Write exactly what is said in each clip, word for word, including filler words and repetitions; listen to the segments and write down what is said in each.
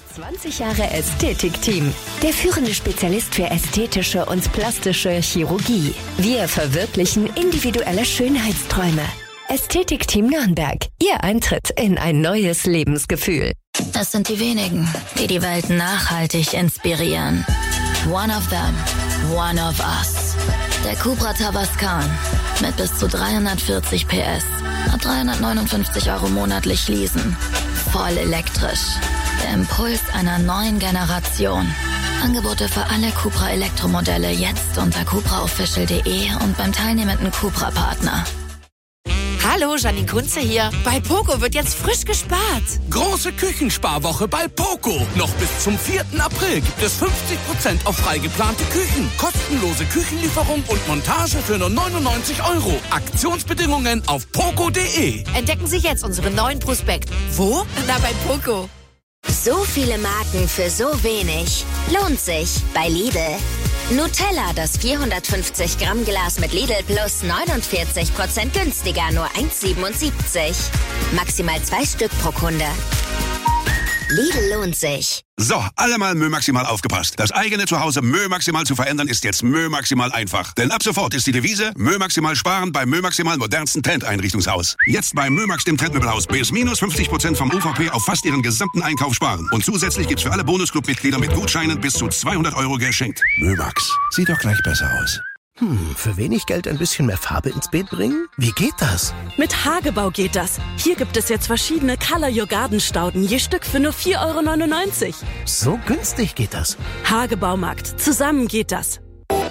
zwanzig Jahre Ästhetik-Team. Der führende Spezialist für ästhetische und plastische Chirurgie. Wir verwirklichen individuelle Schönheitsträume. Ästhetik-Team Nürnberg. Ihr Eintritt in ein neues Lebensgefühl. Das sind die wenigen, die die Welt nachhaltig inspirieren. One of them, one of us. Der Cupra Tavascan mit bis zu dreihundertvierzig P S. Ab dreihundertneunundfünfzig Euro monatlich leasen. Voll elektrisch. Der Impuls einer neuen Generation. Angebote für alle Cupra Elektromodelle jetzt unter cupra official punkt de und beim teilnehmenden Cupra-Partner. Hallo, Janine Kunze hier. Bei Poco wird jetzt frisch gespart. Große Küchensparwoche bei Poco. Noch bis zum vierten April gibt es fünfzig Prozent auf frei geplante Küchen. Kostenlose Küchenlieferung und Montage für nur neunundneunzig Euro. Aktionsbedingungen auf poco punkt de. Entdecken Sie jetzt unseren neuen Prospekt. Wo? Na, bei Poco. So viele Marken für so wenig. Lohnt sich bei Lidl. Nutella, das vierhundertfünfzig Gramm Glas mit Lidl Plus neunundvierzig Prozent günstiger, nur eins siebenundsiebzig. Maximal zwei Stück pro Kunde. Lidl lohnt sich. So, alle mal Mö Maximal aufgepasst. Das eigene Zuhause Mö Maximal zu verändern ist jetzt Mö Maximal einfach. Denn ab sofort ist die Devise Mö Maximal sparen beim Mö Maximal modernsten Trendeinrichtungshaus. Jetzt bei Mö Max dem Trendmöbelhaus bis minus fünfzig Prozent vom U V P auf fast ihren gesamten Einkauf sparen. Und zusätzlich gibt's für alle Bonusclub-Mitglieder mit Gutscheinen bis zu zweihundert Euro geschenkt. Mö Max. Sieht doch gleich besser aus. Hm, für wenig Geld ein bisschen mehr Farbe ins Beet bringen? Wie geht das? Mit Hagebau geht das. Hier gibt es jetzt verschiedene Color Your Garden Stauden, je Stück für nur vier Euro neunundneunzig. So günstig geht das. Hagebaumarkt. Zusammen geht das.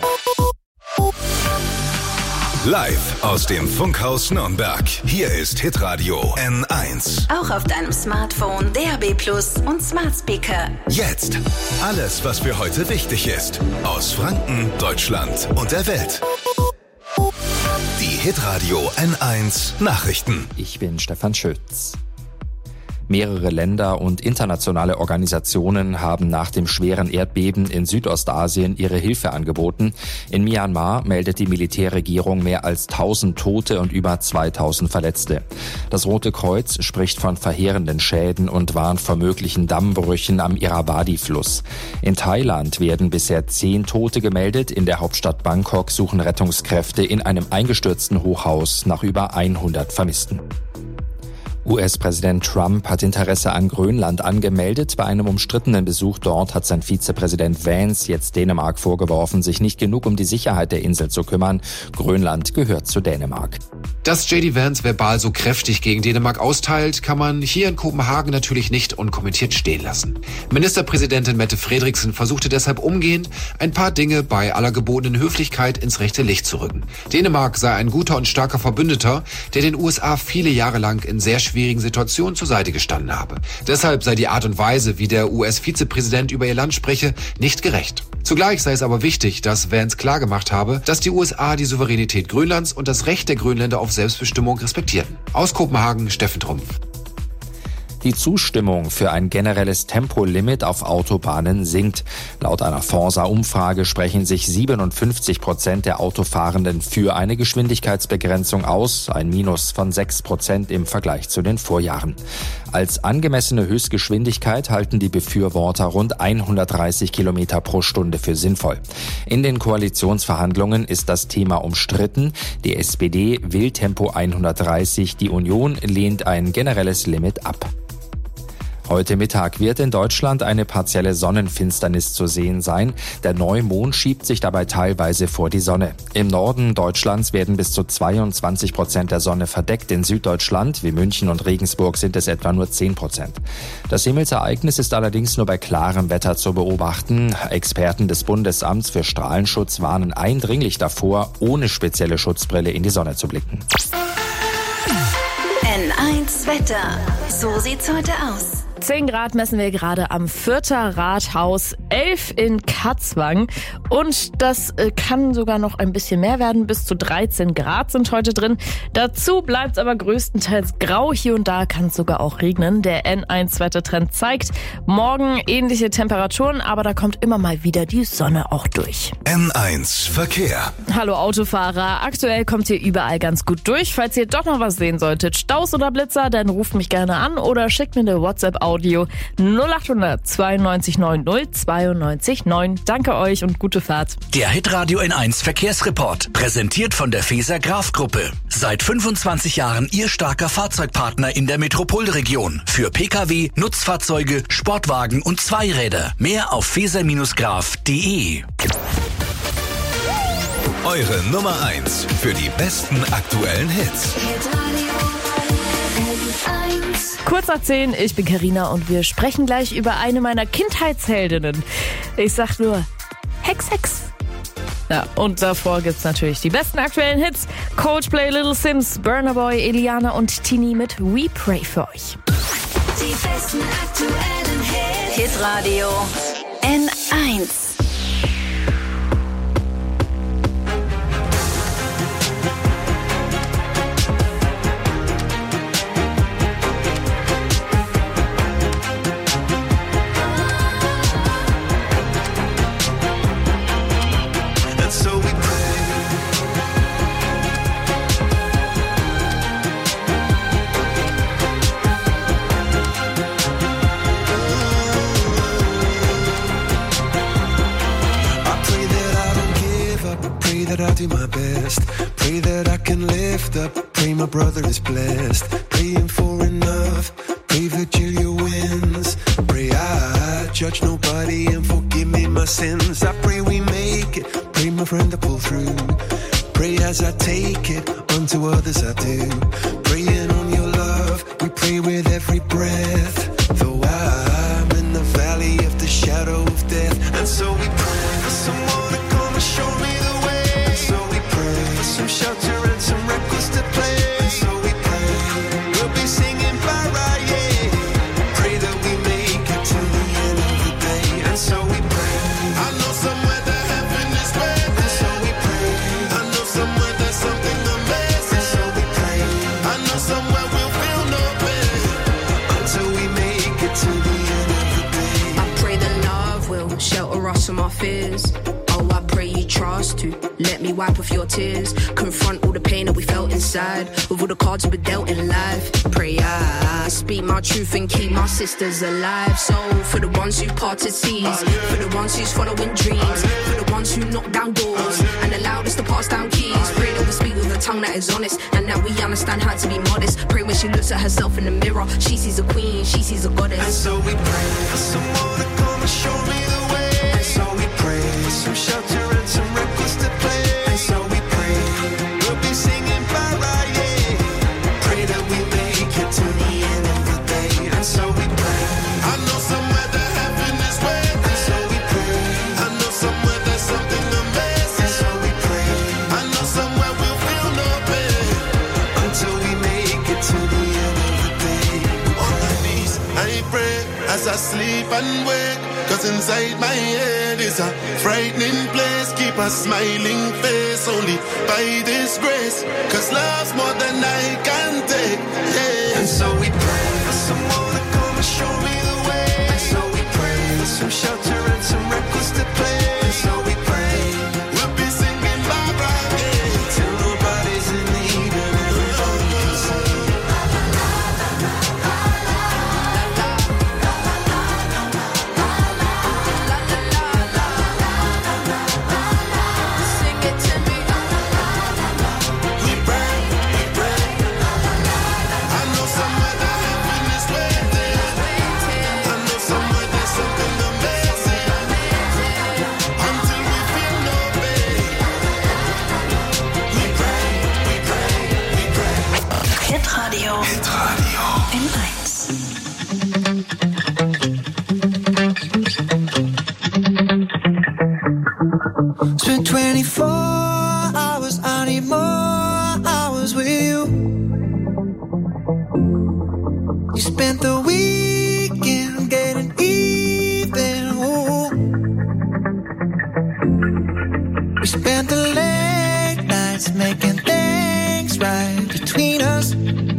Live aus dem Funkhaus Nürnberg. Hier ist Hitradio N eins. Auch auf deinem Smartphone, D A B Plus und Smart Speaker. Jetzt alles, was für heute wichtig ist. Aus Franken, Deutschland und der Welt. Die Hitradio N eins Nachrichten. Ich bin Stefan Schütz. Mehrere Länder und internationale Organisationen haben nach dem schweren Erdbeben in Südostasien ihre Hilfe angeboten. In Myanmar meldet die Militärregierung mehr als tausend Tote und über zweitausend Verletzte. Das Rote Kreuz spricht von verheerenden Schäden und warnt vor möglichen Dammbrüchen am Irrawaddy-Fluss. In Thailand werden bisher zehn Tote gemeldet. In der Hauptstadt Bangkok suchen Rettungskräfte in einem eingestürzten Hochhaus nach über hundert Vermissten. U S-Präsident Trump hat Interesse an Grönland angemeldet. Bei einem umstrittenen Besuch dort hat sein Vizepräsident Vance jetzt Dänemark vorgeworfen, sich nicht genug um die Sicherheit der Insel zu kümmern. Grönland gehört zu Dänemark. Dass J D Vance verbal so kräftig gegen Dänemark austeilt, kann man hier in Kopenhagen natürlich nicht unkommentiert stehen lassen. Ministerpräsidentin Mette Frederiksen versuchte deshalb umgehend, ein paar Dinge bei aller gebotenen Höflichkeit ins rechte Licht zu rücken. Dänemark sei ein guter und starker Verbündeter, der den U S A viele Jahre lang in sehr schwierigen Situationen zur Seite gestanden habe. Deshalb sei die Art und Weise, wie der U S-Vizepräsident über ihr Land spreche, nicht gerecht. Zugleich sei es aber wichtig, dass Vance klargemacht habe, dass die U S A die Souveränität Grönlands und das Recht der Grönländer auf Selbstbestimmung respektierten. Aus Kopenhagen, Steffen Trumpf. Die Zustimmung für ein generelles Tempolimit auf Autobahnen sinkt. Laut einer Forsa-Umfrage sprechen sich siebenundfünfzig Prozent der Autofahrenden für eine Geschwindigkeitsbegrenzung aus, ein Minus von sechs Prozent im Vergleich zu den Vorjahren. Als angemessene Höchstgeschwindigkeit halten die Befürworter rund hundertdreißig Kilometer pro Stunde für sinnvoll. In den Koalitionsverhandlungen ist das Thema umstritten. Die S P D will Tempo hundertdreißig, die Union lehnt ein generelles Limit ab. Heute Mittag wird in Deutschland eine partielle Sonnenfinsternis zu sehen sein. Der Neumond schiebt sich dabei teilweise vor die Sonne. Im Norden Deutschlands werden bis zu zweiundzwanzig Prozent der Sonne verdeckt. In Süddeutschland wie München und Regensburg sind es etwa nur zehn Prozent. Das Himmelsereignis ist allerdings nur bei klarem Wetter zu beobachten. Experten des Bundesamts für Strahlenschutz warnen eindringlich davor, ohne spezielle Schutzbrille in die Sonne zu blicken. N eins Wetter. So sieht's heute aus. zehn Grad messen wir gerade am Fürther Rathaus, elf in Katzwang und das äh, kann sogar noch ein bisschen mehr werden. Bis zu dreizehn Grad sind heute drin. Dazu bleibt es aber größtenteils grau. Hier und da kann es sogar auch regnen. Der N eins Wettertrend zeigt morgen ähnliche Temperaturen, aber da kommt immer mal wieder die Sonne auch durch. N eins Verkehr. Hallo Autofahrer, aktuell kommt ihr überall ganz gut durch. Falls ihr doch noch was sehen solltet, Staus oder Blitzer, dann ruft mich gerne an oder schickt mir eine WhatsApp auf Audio. null acht hundert zweiundneunzig neun null zweiundneunzig neun. Danke euch und gute Fahrt. Der Hitradio N eins Verkehrsreport, präsentiert von der Feser Graf Gruppe. Seit fünfundzwanzig Jahren Ihr starker Fahrzeugpartner in der Metropolregion. Für Pkw, Nutzfahrzeuge, Sportwagen und Zweiräder. Mehr auf feser Graf punkt de. Eure Nummer eins für die besten aktuellen Hits. Kurz nach zehn, ich bin Carina und wir sprechen gleich über eine meiner Kindheitsheldinnen. Ich sag nur Hex Hex. Ja, und davor gibt's natürlich die besten aktuellen Hits. Coldplay, Little Sims, Burna Boy, Eliana und Tini mit We Pray für euch. Die besten aktuellen Hits. Hitradio N eins. I'll do my best. Pray that I can lift up. Pray my brother is blessed. Praying for enough. Pray Virgilia wins. Pray I judge nobody and forgive me my sins. I pray we make it. Pray my friend to pull through. Pray as I take it. Unto others I do. Praying on your love. We pray with every breath. Though I'm in the valley of the shadow of death. And so we pray for someone to come and show me the way. Some shelter and some records to play. And so we pray, we'll be singing Bara, yeah. Pray that we make it to the end of the day. And so we pray, I know somewhere that heaven is waiting. And so we pray, I know somewhere there's something amazing. And so we pray, I know somewhere we'll feel no pain until we make it to the end of the day. I pray that love will shelter us from our fears. Oh, I pray you trust to let me wipe off your tears. Confront all the pain that we felt inside with all the cards we've been dealt in life. Pray I speak my truth and keep my sisters alive. So for the ones who parted seas, for the ones who's following dreams, for the ones who knock down doors and allowed us to pass down keys. Pray that we speak with a tongue that is honest and that we understand how to be modest. Pray when she looks at herself in the mirror, she sees a queen, she sees a goddess. And so we pray for someone to come and show me the way. And so we pray for some shelter and some records to play. And so we pray, we'll be singing Bara, yeah. Pray that we make it to the end of the day. And so we pray, I know somewhere that heaven is waiting. And so we pray, I know somewhere there's something amazing. And so we pray, I know somewhere we'll feel no pain until we make it to the end of the day. On my knees, I pray as I sleep and wake. Cause inside my head is a frightening place. Keep a smiling face only by this grace. Cause love's more than I can take, yeah. And so we pray for someone to come and show me the way. And so we pray for some shelter and some records to play. And so we pray, we'll be singing Bara, yeah. Till nobody's in need and everybody can sing. Hitradio N eins. Spent twenty-four hours, I need more hours with you. You spent the weekend getting even. Ooh. We spent the late nights making things right between us.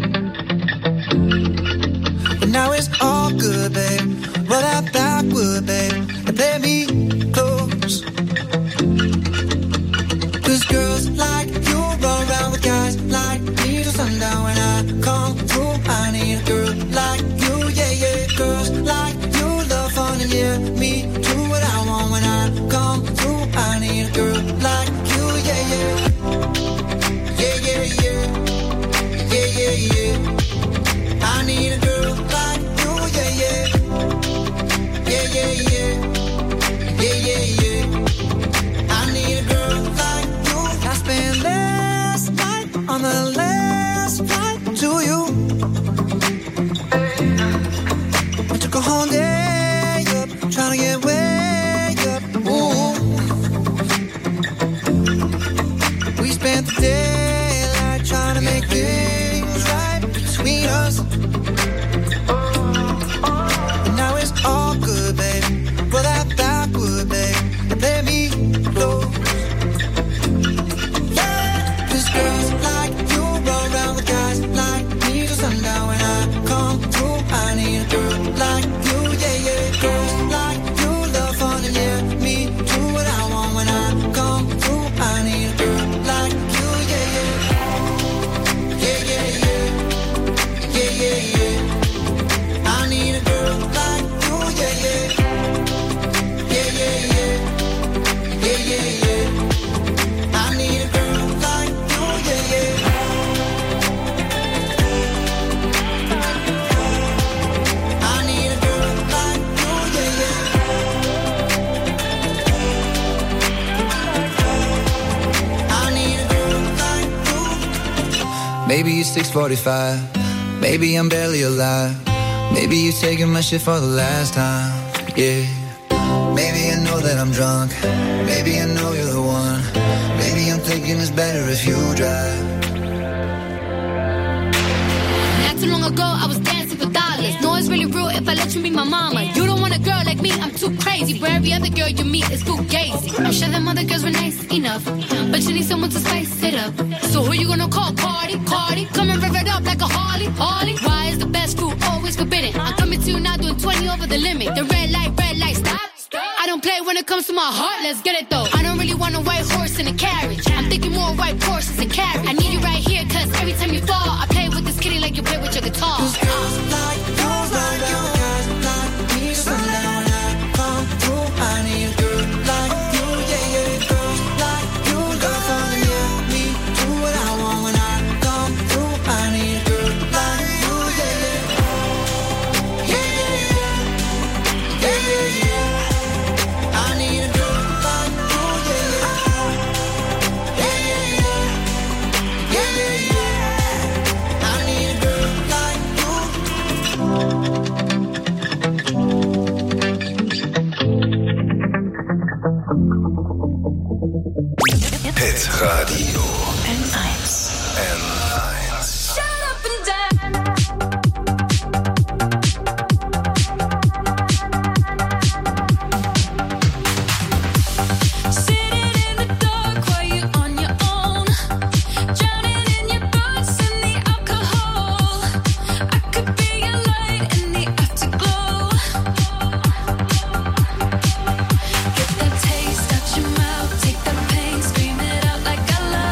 But now it's all good, babe. Roll that backward, babe, and play me close. Cause girls like you run around with guys like me till sundown. When I come through, I need a girl like you, yeah, yeah. Girls and yeah, me do what I want when I come through. I need a girl like you, yeah, yeah. Yeah, yeah, yeah. Yeah, yeah, yeah. I need a girl like you, yeah, yeah. Yeah, yeah, yeah. Yeah, yeah, yeah. I need a girl like you. I spent last night on the last flight to you. I took a whole day up, trying to get way up. Ooh. We spent the daylight trying to make things right between us. And now it's all good, baby. Roll that backward, baby, and let me close. Yeah, 'cause girls like you roll around with guys like me till sundown. When I come through, I need a girl like you, yeah, yeah. Girls like you love fun and yeah, me do what I want when I come through. I need a girl like you, yeah, yeah. Yeah, yeah, yeah. Yeah, yeah, yeah. I need a girl like you, yeah, yeah. Yeah, yeah, yeah. Yeah, yeah, yeah. I need a girl like you, yeah, yeah. I need a girl like you, yeah, yeah. I need a girl like you. Maybe it's six forty-five. Maybe I'm barely alive. Maybe you're taking my shit for the last time. Yeah. Maybe I know that I'm drunk. Maybe I know you're the one. Maybe I'm thinking it's better if you drive. Not too long ago, I was dancing for dollars. No, it's really real if I let you be my mama. You don't want a girl like me, I'm too crazy. Where every other girl you meet is fugazi. I'm sure them other girls were nice enough, but you need someone to spice it up. So who you gonna call? Cardi, Cardi. Come and rev it up like a Harley, Harley. Why is the best food always forbidden? I'm coming to you now doing twenty over the limit. The red light, red light, stop. I don't play when it comes to my heart, let's get it though. I don't really want a white horse in a carriage. I'm thinking more white horses and carriage. I need you right here, cause every time you fall, I play with this kitty like you play with your guitar. Girls like you, like you, guys like me till sundown. When I come through, I need a girl like you, yeah, yeah. Girls like you, love fun and yeah, me do what I want when I come through. I need a girl like you, yeah, yeah. Yeah, yeah, yeah. Yeah, yeah, yeah. I need a girl like you, yeah, yeah. Yeah, yeah, yeah. Yeah, yeah, yeah. I need a girl like you. Hit Radio N eins. N eins. Shut up and dance. Sitting in the dark while you're on your own, drowning in your thoughts and the alcohol. I could be your light in the afterglow. Get that taste out your mouth, take that pain, scream it out like I love.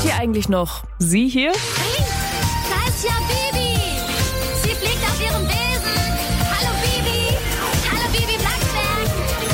Kennt ihr eigentlich noch sie hier? Hey, da ist ja Bibi. Sie fliegt auf ihrem Besen. Hallo Bibi. Hallo Bibi Blocksberg.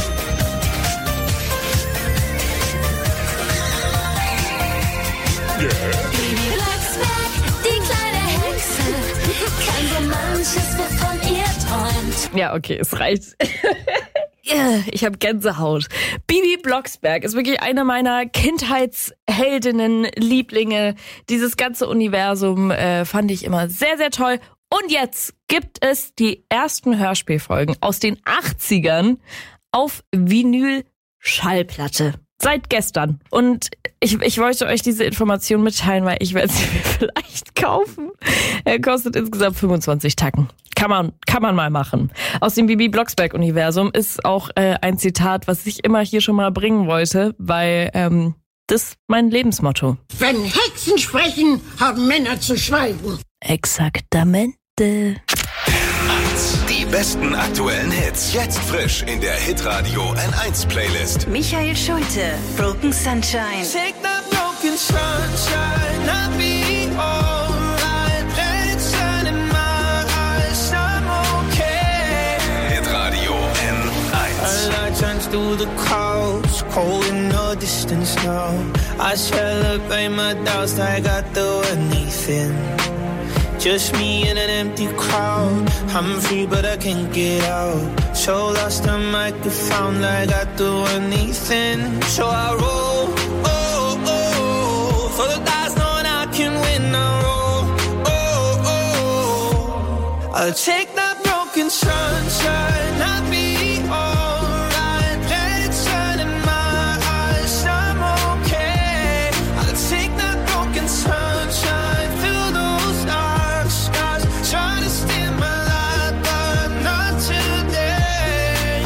Bibi Blocksberg, die kleine Hexe, kann so manches, wovon ihr träumt. Ja, okay, es reicht. Ich habe Gänsehaut. Bibi Blocksberg ist wirklich eine meiner Kindheitsheldinnen, Lieblinge. Dieses ganze Universum äh, fand ich immer sehr, sehr toll. Und jetzt gibt es die ersten Hörspielfolgen aus den achtzigern auf Vinyl-Schallplatte. Seit gestern. Und ich, ich wollte euch diese Information mitteilen, weil ich werde sie mir vielleicht kaufen. Er kostet insgesamt fünfundzwanzig Tacken. Kann man, kann man mal machen. Aus dem Bibi Blocksberg-Universum ist auch äh, ein Zitat, was ich immer hier schon mal bringen wollte, weil ähm, das ist mein Lebensmotto. Wenn Hexen sprechen, haben Männer zu schweigen. Exaktamente. Die besten aktuellen Hits. Jetzt frisch in der Hitradio N eins Playlist. Michael Schulte, Broken Sunshine. Take that broken sunshine, I'll be alright. Let it shine in my eyes, I'm okay. Hitradio N eins. A light shines through the clouds, cold in the distance now. I celebrate my doubts, I got the anything. Just me in an empty crowd. I'm free but I can't get out. So lost I might get found like I do anything. So I roll, oh, oh, for the guys knowing I can win. I roll, oh, oh, I'll take that broken sunshine. I'll be alright. Let it shine in my eyes. I'm okay. I'll take that broken sunshine. Fill those dark skies. Try to steal my light, but not today.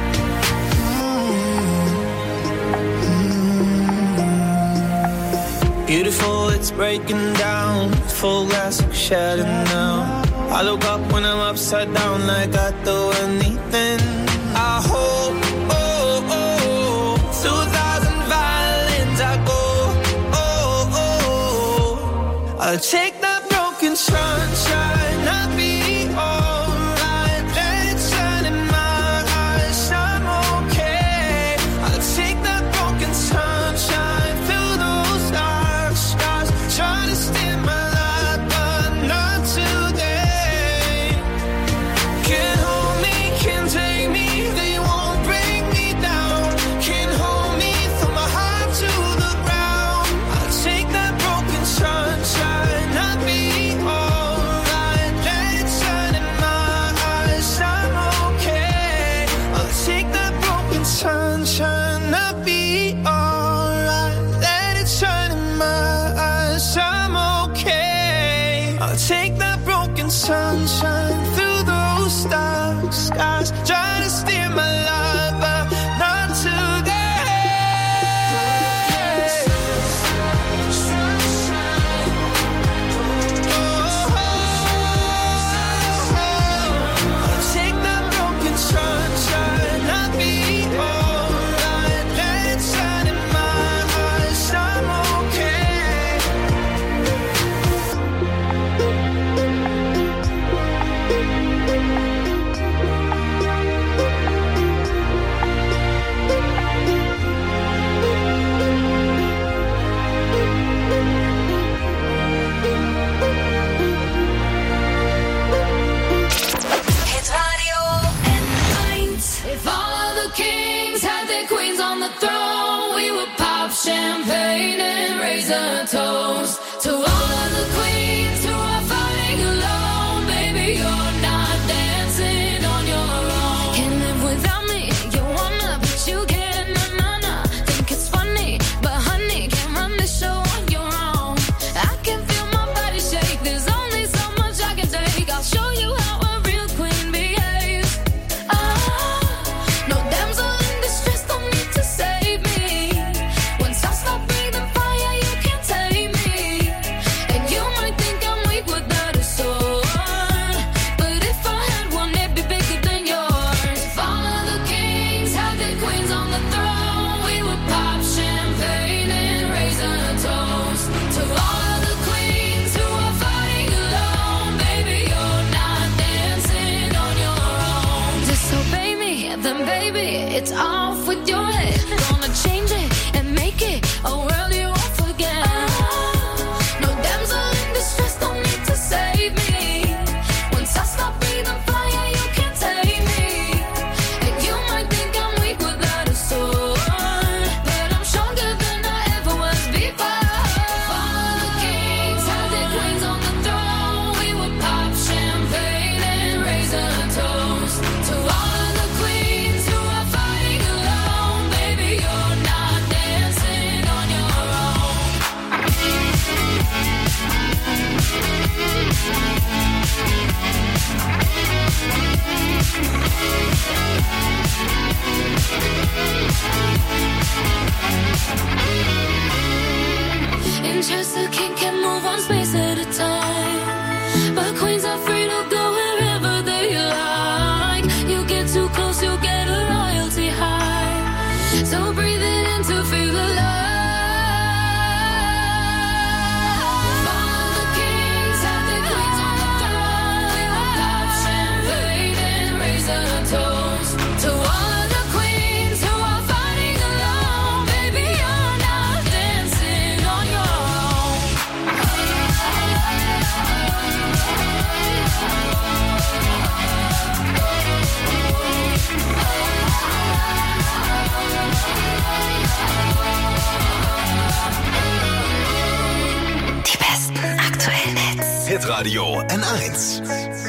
Mm-hmm. Beautiful, it's breaking down. Full glass of shadow now. I look up when I'm upside down like I do anything. I hope, oh, oh, two thousand violins I go, oh, oh, I'll take that broken sunshine, I'll be alright. Let it shine in my eyes, I'm okay. I'll take that broken sunshine, fill those dark skies. Try to steal my light, but not today. Can't hold me, can't take me, they won't bring me down. Can't hold me, throw my heart to the ground. I'll take that broken sunshine, I'll be alright. Let it shine in my eyes, I'm okay. I'll take that broken sunshine, I'll be alright. Let it shine in my eyes, I'm okay. I'll take that broken sunshine through those dark skies. Try to steal my life, but not today. I'll take that broken sunshine, I'll be alright. Let it shine in my eyes, I'm okay. Hitradio N eins. If all of the kings had their queens on the throne, we would pop champagne and raise a toast to all of the queens who are fighting alone. Baby, you're not dancing on your own. Can't live without me, you wanna, but you can't. Na na na, think it's funny, but honey, can't run the show on your own. I can feel my body shake. There's only so much I can take. I'll show you how a real queen behaves. Ah, no damsel in distress, don't need to save me. Once I stop breathing fire, you can't tame me. baby, it's off with your head. Gonna change it and make it a world you won't forget. No damsel in distress, don't need to save me. Once I stop breathing fire, you can't take me. And you might think I'm weak without a sword, but I'm stronger than I ever was before. Follow the kings, had their queens on the throne. We would pop champagne and raise a toast to all of the queens who are fighting alone. Baby, you're not dancing on your own. In chess, the king can move one space at a time, but queens are free to go wherever they like. You get too close, you'll get a royalty high. So breathe it in to feel the love. Follow the kings, have their queens on the throne. We will pop champagne and raise a toast to all of the queens who are fighting alone. Baby, you're not dancing on your own. Die besten aktuellen Hits. Hitradio N eins.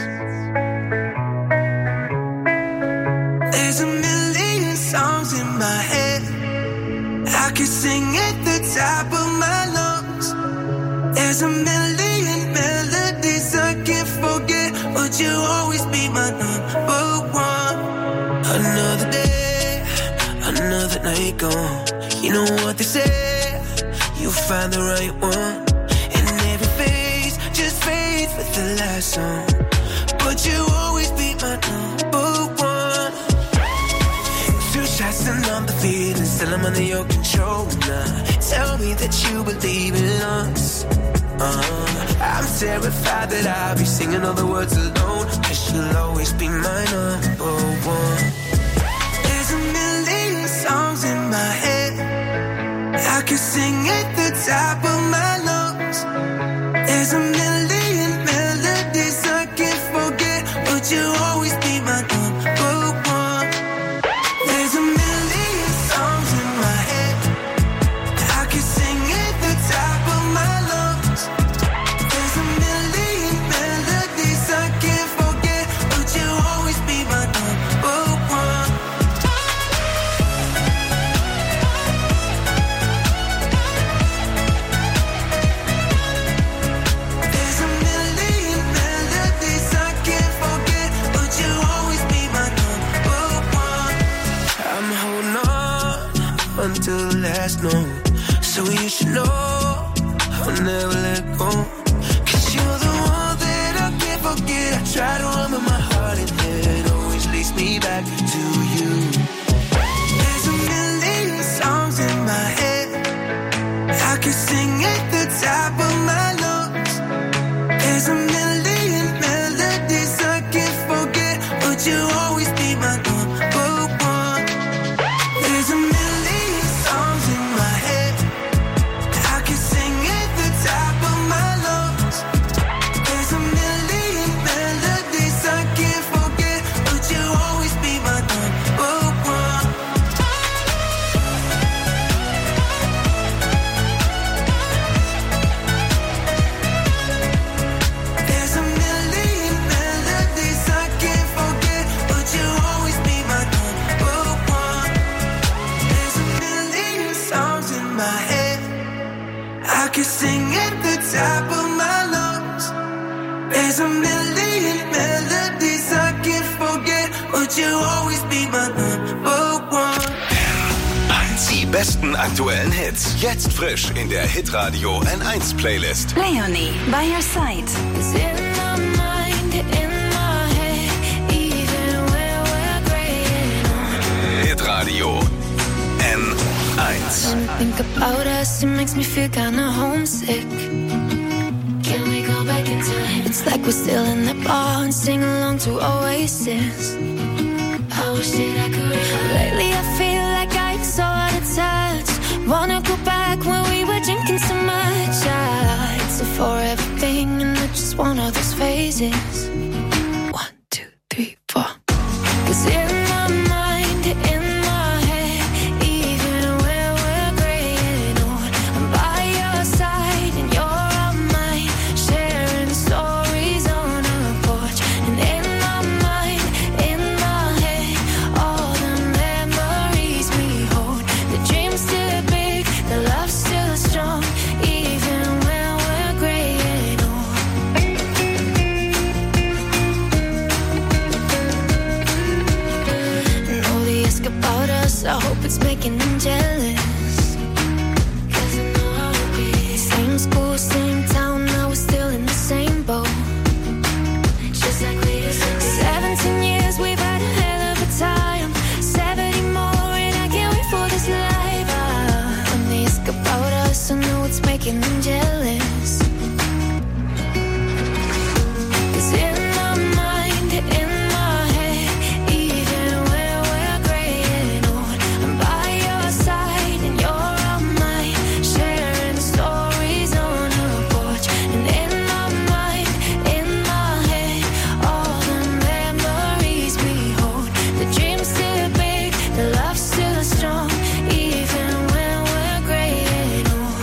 There's a million songs in my head. I could sing at the top of my lungs. There's a million melodies I can't forget, but you'll always be my number one. Another day, another night gone. You know what they say, you'll find the right one. And every phase just fades with the last song, but you'll always be my number one. Two shots and I'm the feeling, still I'm under your control now. Tell me that you believe in us. uh, I'm terrified that I'll be singing all the words alone, 'cause you'll always be my number one. There's a million songs in my head. I could sing at the top of my lungs. There's a million melodies I can't forget, but you'll always be my number one. There's a million songs in my head. I could sing at the top of my lungs. There's a million melodies I can't forget, but you'll always be my number one. There's a million melodies I can't forget, but you'll always be my number one. I'm holding on until the last note, so you should know I'll never let go. 'Cause you're the one that I can't forget. I try to run, but my heart and head always leads me back to you. There's a million songs in my head. I could sing at the top of my lungs. There's a million melodies I can't forget, but you'll always be my number one. There's a million songs in my head. I could sing at the top of my lungs. There's a million melodies I can't forget, but you'll always be my number one. There's a million melodies I can't forget, but you'll always be my number one. There's a million songs in my head. I could sing at the top of my lungs. There's a million melodies I can't forget, but you'll always be my number one. Die besten aktuellen Hits. Jetzt frisch in der Hitradio N eins Playlist. Leonie, by your side. It's in my mind, in my head, even when we're graying on. Hitradio N eins. When I think about us, it makes me feel kinda homesick. Can we go back in time? It's like we're still in the bar and sing along to Oasis. I wish that I could. Lately I feel like I'm so out of touch. Wanna go back when we were drinking so much. I exit for everything and I just want all those phases. One, two, three, four. Cause in my mind, in my head, even when we're graying old, I'm by your side and you're on mine, sharing stories on a porch. And in my mind, in my head, all the memories we hold. The dream's still big, the love's still strong, even when we're graying old. And all the ask about us, I hope it's making them jealous. Cause I know how it be. Same school, same town, now we're still in the same boat. Just like we used to be. Seventeen years, we've had a hell of a time. Seventy more, and I can't wait for this life. Ah, when they ask about us, I know it's making them jealous. Cause in my mind, in my head, even when we're graying old, I'm by your side and you're on mine, sharing stories on a porch. And in my mind, in my head, all the memories we hold. The dream's still big, the love's still strong, even when we're graying old.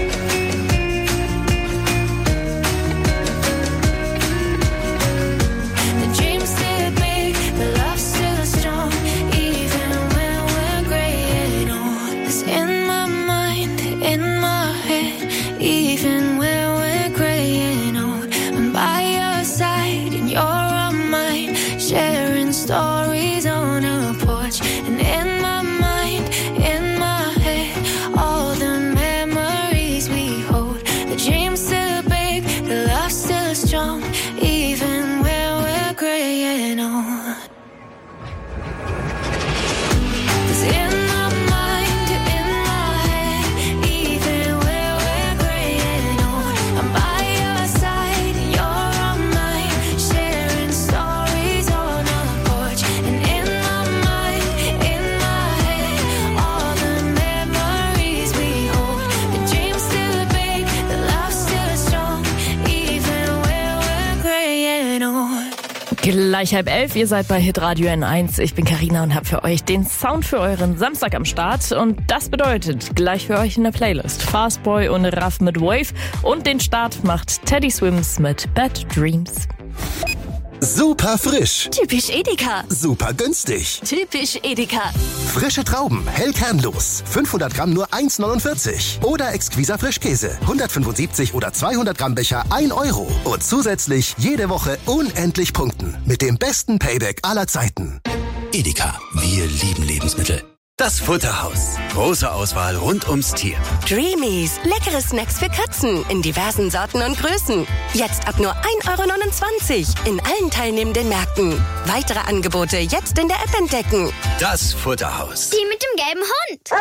The dream's still big, the love's still strong, even when we're graying old. 'Cause in my mind, in my head, even when we're graying old, I'm by your side and you're on mine, sharing stories on a porch. And in my mind, in my head, all the memories we hold. The dream's still big, the love's still strong, even when we're graying old. 'Cause in my mind, in my head, even when we're graying old, I'm by your side and you're on mine, sharing stories on a porch. And in my mind, in my head, all the memories we hold. The dream's still big, the love's still strong, even when we're graying old. Gleich halb elf, ihr seid bei Hitradio N eins. Ich bin Carina und habe für euch den Sound für euren Samstag am Start. Und das bedeutet gleich für euch in der Playlist Fastboy und Raff mit Wave. Und den Start macht Teddy Swims mit Bad Dreams. Super frisch. Typisch Edeka. Super günstig. Typisch Edeka. Frische Trauben, hell kernlos. fünfhundert Gramm nur eins neunundvierzig. Oder exquiser Frischkäse. hundertfünfundsiebzig oder zweihundert Gramm Becher ein Euro. Und zusätzlich jede Woche unendlich punkten. Mit dem besten Payback aller Zeiten. Edeka, wir lieben Lebensmittel. Das Futterhaus. Große Auswahl rund ums Tier. Dreamies. Leckere Snacks für Katzen in diversen Sorten und Größen. Jetzt ab nur ein Euro neunundzwanzig in allen teilnehmenden Märkten. Weitere Angebote jetzt in der App entdecken. Das Futterhaus. Die mit dem gelben Hund.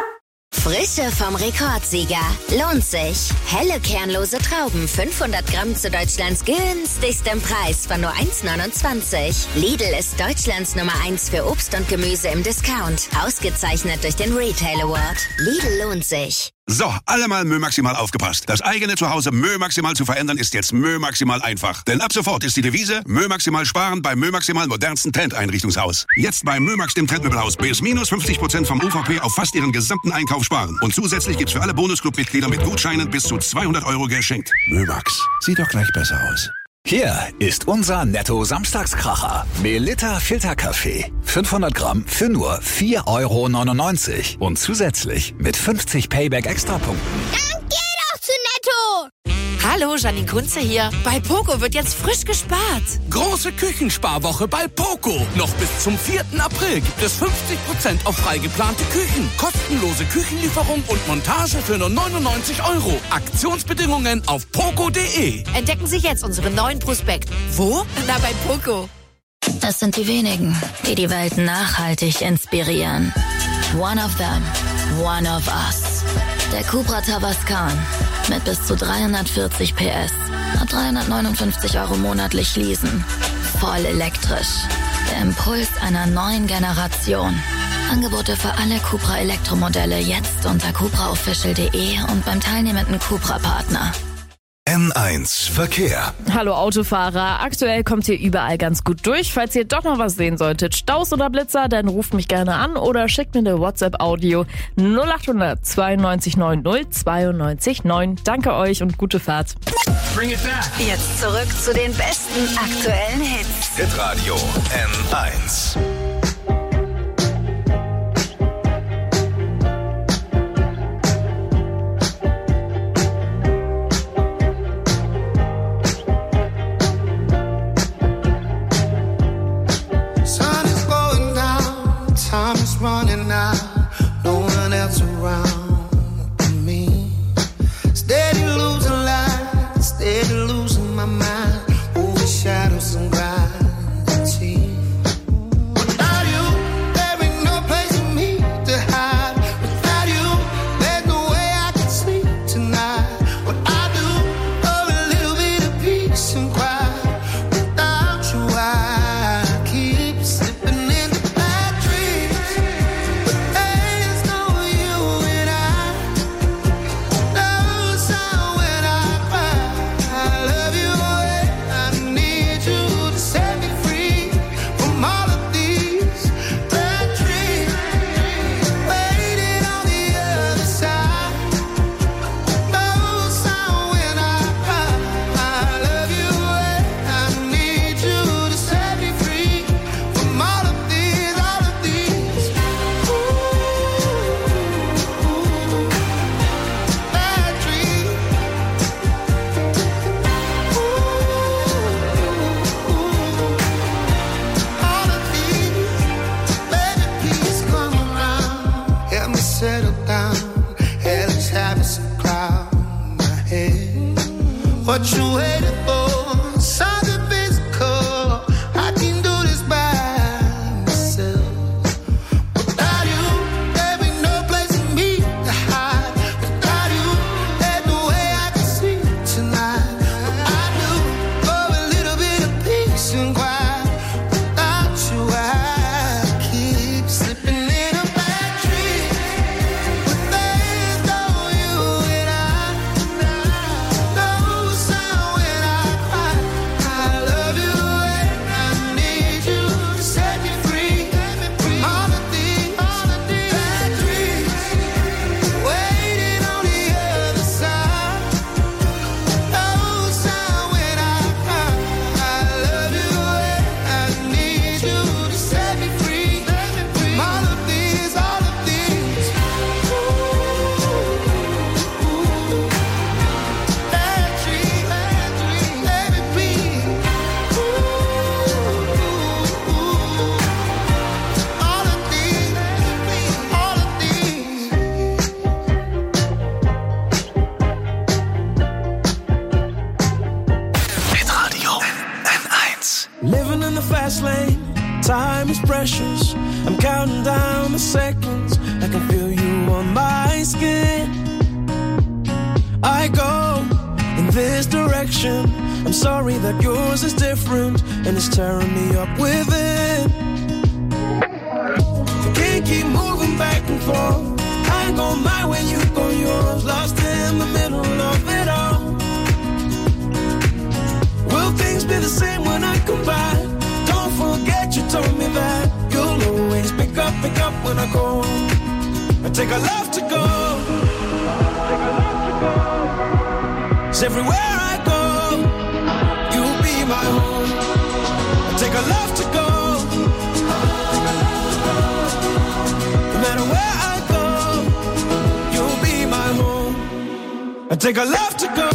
Frische vom Rekordsieger. Lohnt sich. Helle kernlose Trauben. fünfhundert Gramm zu Deutschlands günstigstem Preis von nur eins neunundzwanzig. Lidl ist Deutschlands Nummer eins für Obst und Gemüse im Discount. Ausgezeichnet durch den Retail Award. Lidl lohnt sich. So, alle mal Mö Maximal aufgepasst. Das eigene Zuhause Mö Maximal zu verändern ist jetzt Mö Maximal einfach. Denn ab sofort ist die Devise Mö Maximal sparen bei Mö Maximal modernsten Trendeinrichtungshaus. Jetzt bei Mö Max dem Trendmöbelhaus bis minus fünfzig Prozent vom U V P auf fast ihren gesamten Einkauf sparen. Und zusätzlich gibt's für alle Bonusclub-Mitglieder mit Gutscheinen bis zu zweihundert Euro geschenkt. Mö Max, sieht doch gleich besser aus. Hier ist unser Netto-Samstagskracher. Melitta Filterkaffee. fünfhundert Gramm für nur vier Euro neunundneunzig. Und zusätzlich mit fünfzig Payback-Extrapunkten. Dann geh doch zu Netto! Hallo, Janine Kunze hier. Bei Poco wird jetzt frisch gespart. Große Küchensparwoche bei Poco. Noch bis zum vierten April gibt es fünfzig Prozent auf freigeplante Küchen. Kostenlose Küchenlieferung und Montage für nur neunundneunzig Euro. Aktionsbedingungen auf poco punkt de. Entdecken Sie jetzt unseren neuen Prospekt. Wo? Na, bei Poco. Das sind die wenigen, die die Welt nachhaltig inspirieren. One of them, one of us. Der Cupra Tavascan mit bis zu dreihundertvierzig PS. Ab dreihundertneunundfünfzig Euro monatlich leasen. Voll elektrisch. Der Impuls einer neuen Generation. Angebote für alle Cupra Elektromodelle jetzt unter cupra official punkt de und beim teilnehmenden Cupra-Partner. N eins Verkehr. Hallo Autofahrer, aktuell kommt ihr überall ganz gut durch. Falls ihr doch noch was sehen solltet, Staus oder Blitzer, dann ruft mich gerne an oder schickt mir eine WhatsApp-Audio null acht hundert zweiundneunzig neunzig zweiundneunzig neun. Danke euch und gute Fahrt. Bring it back. Jetzt zurück zu den besten aktuellen Hits. Hitradio N eins. Running out, no one else around me. Steady losing light, steady losing my mind. Over shadows and gravity. Without you, there ain't no place for me to hide. Without you, there's no way I can sleep tonight. What I do, oh, a little bit of peace and quiet. Without you, I keep slipping into bad dreams. What you waiting for? Something physical. I can do this by myself. Without you, there ain't no place for me to hide. Without you, there's no way I can sleep tonight. I do for a little bit of peace and quiet. Without you, I keep slipping in a bad dream. But there's no you and I. No sound when I cry. I love you and I need you to set me free from all of these bad dreams. Waiting on the other side. No sound when I cry. I love you and I need you to set me free from all of these, all of these bad dreams, bad dreams. Let it be. All of these, all of these. Hitradio N eins. Living in the fast lane, time is precious. I'm counting down the seconds. I can feel you on my skin. I go in this direction. I'm sorry that yours is different and it's tearing me up within. I can't keep moving back and forth. I go my way, you go yours. Lost in the middle of it all. Will things be the same when I come by? Don't forget you told me that you'll always pick up, pick up when I go. I take a love to go. It's everywhere I go. You'll be my home. I take a love to go. No matter where I go, you'll be my home. I take a love to go.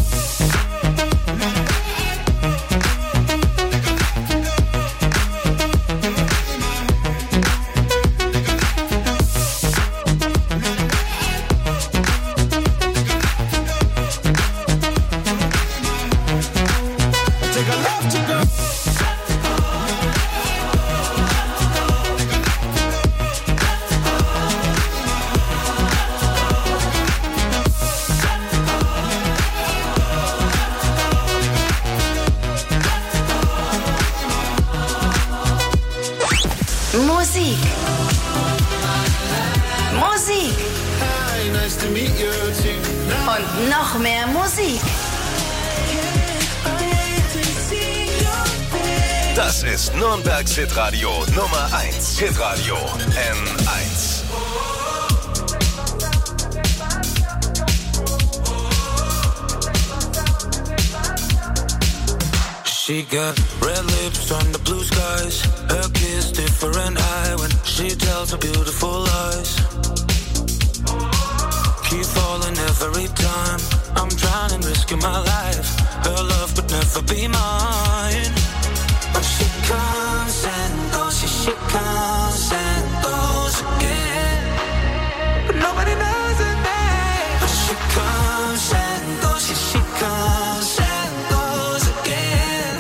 nice to meet you too. Und noch mehr Musik. Das ist Nürnbergs Hitradio Nummer eins. Hitradio N eins. She got red lips on the blue skies. Her kiss different high when she tells her beautiful lies. Keep falling every time. I'm drowning, risking my life. Her love could never be mine. But she comes and goes, she, she comes and goes again. But nobody knows her name. But she comes and goes, she, she comes and goes again.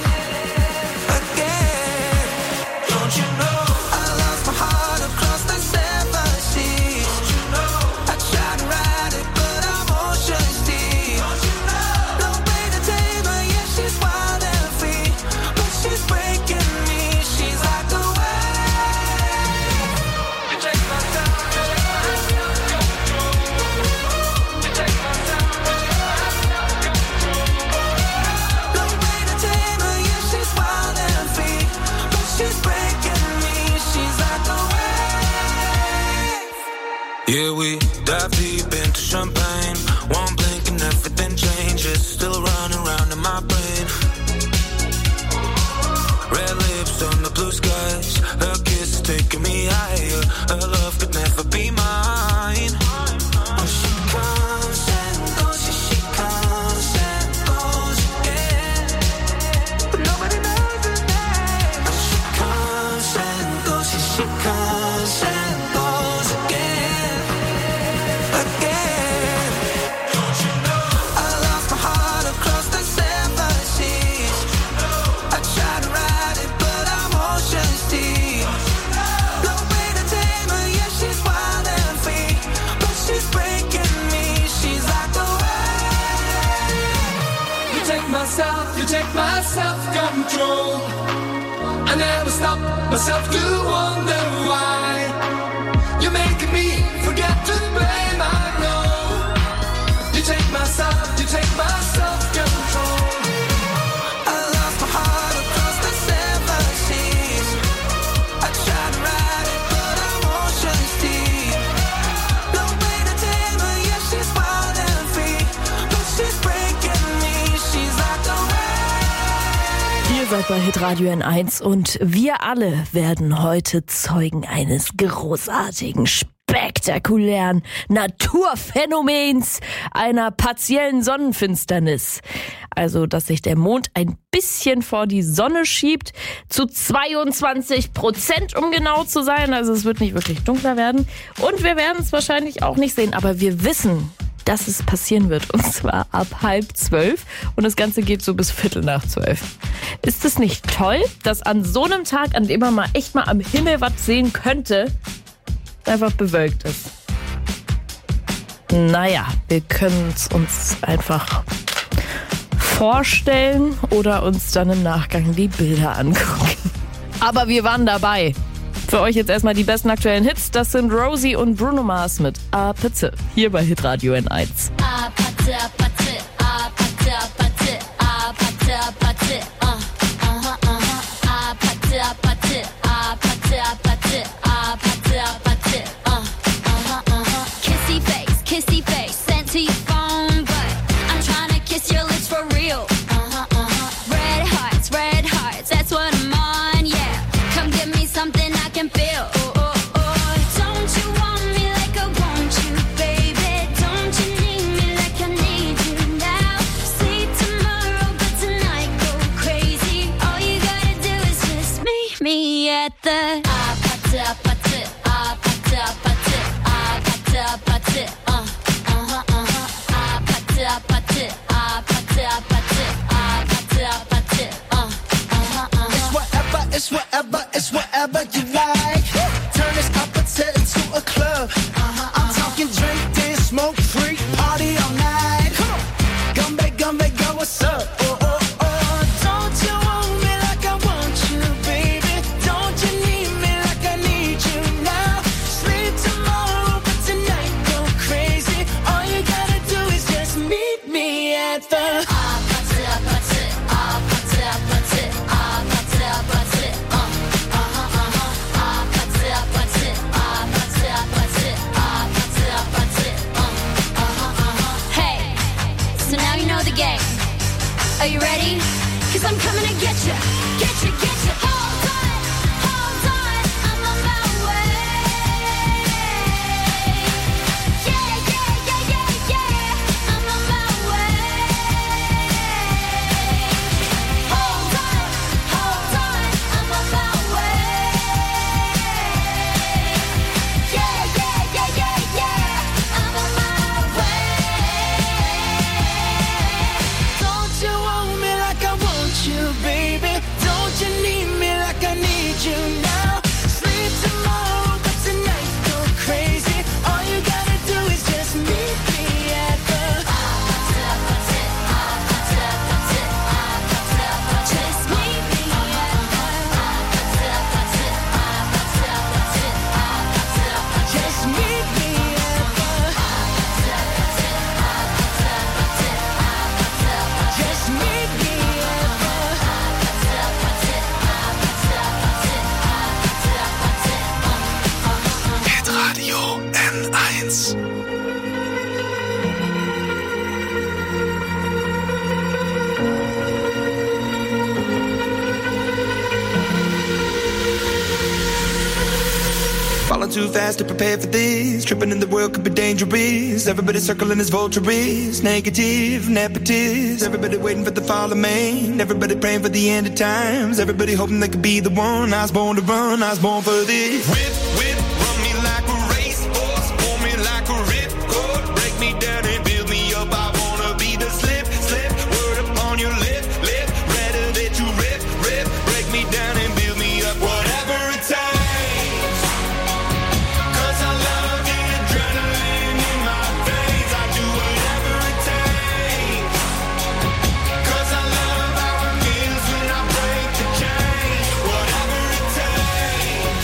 Again. Don't you know I lost my heart across the seven seas? Don't you know I tried to ride it, but I'm ocean's deep. Don't you know no way to tame her, yeah, she's wild and free. But she's breaking me, she's like a wave. You take my time, you take my control. You take my time, you take my control. No way to tame her, yeah, she's wild and free. But she's breaking me, she's like a wave. Yeah, we dive deep into champagne. One blink and everything changes. Still running around in my brain. Red lips on the blue skies. Her kiss is taking me higher. Her love could never be mine. But she comes and goes, yeah, she comes and goes again. But nobody knows her name. But she comes and goes, yeah, she comes and goes again. Again. Don't you know I lost my heart across the seven seas? I tried to ride it, but I'm ocean's deep. No way to tame her, yeah, she's wild and free. But she's breaking me, she's like a wave. You take my self, you take my self-control. I never stop myself to wonder why. You're making me forget to blame, I know. You take my self, you take my self-control. I lost my heart across the seven seas. I tried to ride it, but I'm ocean's deep. No way to tame her, yeah, she's wild and free. But she's breaking me, she's like a wave. Ihr seid bei Hitradio N eins und wir alle werden heute Zeugen eines großartigen, spektakulären Naturphänomens, einer partiellen Sonnenfinsternis. Also, dass sich der Mond ein bisschen vor die Sonne schiebt, zu zweiundzwanzig Prozent, um genau zu sein. Also es wird nicht wirklich dunkler werden. Und wir werden es wahrscheinlich auch nicht sehen, aber wir wissen, dass es passieren wird, und zwar ab halb zwölf, und das Ganze geht so bis Viertel nach zwölf. Ist es nicht toll, dass an so einem Tag, an dem man mal echt mal am Himmel was sehen könnte, einfach bewölkt ist? Naja, wir können es uns einfach vorstellen oder uns dann im Nachgang die Bilder angucken. Aber wir waren dabei. Für euch jetzt erstmal die besten aktuellen Hits. Das sind Rosie und Bruno Mars mit Apathy. Hier bei Hitradio N eins. Apathy, Apathy, Apathy, Apathy, Apathy, Apathy, uh, aha, aha. Apathy, Apathy, Apathy, Apathy, Apathy, Apathy, uh, aha, aha. Kissy face, kissy face, sent to your phone, but I'm trying to kiss your lips for real. Uh-huh, uh-huh. Red hearts, red hearts, that's what I'm on, yeah. Come give me something I can feel. Oh, oh, oh. Don't you want me like I want you, baby? Don't you need me like I need you now? Sleep tomorrow, but tonight go crazy. All you gotta do is just meet me at the Apathy, Apathy, Apathy, Apathy, Apathy, Apathy, uh, uh-huh, uh-huh. Apathy, Apathy, Apathy, Apathy, Apathy, Apathy, uh, uh-huh, uh-huh. It's whatever, it's whatever, it's whatever you like. Turn this appetite into a club. Uh-huh, I'm talking drink, dance, smoke, freak, party all night. Come on, Gumbe, Gumbe, go, what's up? Oh, oh, oh. Don't you want me like I want you, baby? Don't you need me like I need you now? Sleep tomorrow, but tonight go crazy. All at the 아파트 아파트 아파트 아파트 아파트 아파트 어 어허 어허 아파트 아파트 아파트 아파트 아파트 아파트 어 어허 어허 Hey, so now you know the game. Are you ready? Cause I'm coming to get you, get you, get you. Hold on, hold on, I'm on my way. Yeah, yeah, yeah, yeah, yeah, I'm on my way. Hold on, hold on, I'm on my way. Yeah, yeah, yeah, yeah, yeah, I'm on my way. Don't you want me like I want you, baby? Don't you need me like I need you now? Sleep tomorrow, but tonight go crazy. All you gotta do is just meet me at the just meet me at the just meet me at the just meet me at the Hitradio N eins. Falling too fast to prepare for this. Tripping in the world could be dangerous. Everybody circling as vultures. Negative, nepotist. Everybody waiting for the fall of man. Everybody praying for the end of times. Everybody hoping they could be the one. I was born to run, I was born for this. Whip, whip, run me like a racehorse. Pull me like a ripcord. Break me down and build me up. I wanna be the slip, slip. Word upon your lip, lip. Rather that you rip, rip. Break me down and build me up. Whatever it takes. Cause I love the adrenaline in my veins. I do whatever it takes. Cause I love how it feels when I break the chain. Whatever it takes.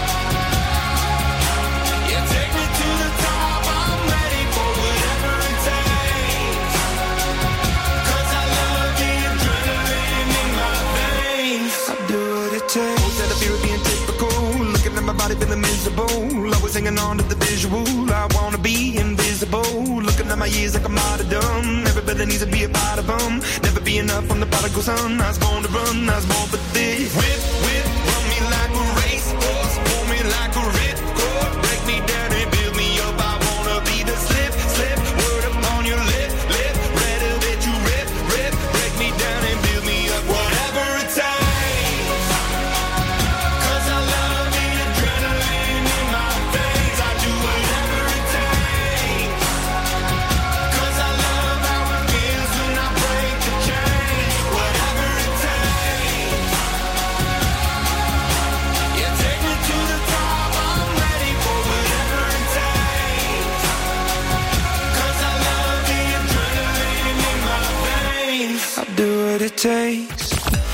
Yeah, take me to the top. I'm ready for whatever it takes. Cause I love the adrenaline in my veins. I do what it takes. Most of the fear of being typical. Looking at my body feeling miserable. Always hanging on to the visual. I wanna be invisible. Looking at my years like I'm out of dumb. Everybody needs to be a part of them. Never be enough on the prodigal son. I was born to run, I was born for this. Whip, whip, run me like a racehorse. Pull me like a ripcord. Break me down and build me up. I wanna be the slip, slip. Word upon your lip, lip. Rather that you rip, rip. Break me down and build me up. Whatever it takes. Cause I love the adrenaline in my veins. I do whatever it takes. Cause I love how it feels when I break the chain. Whatever it takes. Yeah, take me to the top. I'm ready for whatever it takes. Cause I love the adrenaline in my veins. I'll do what it takes.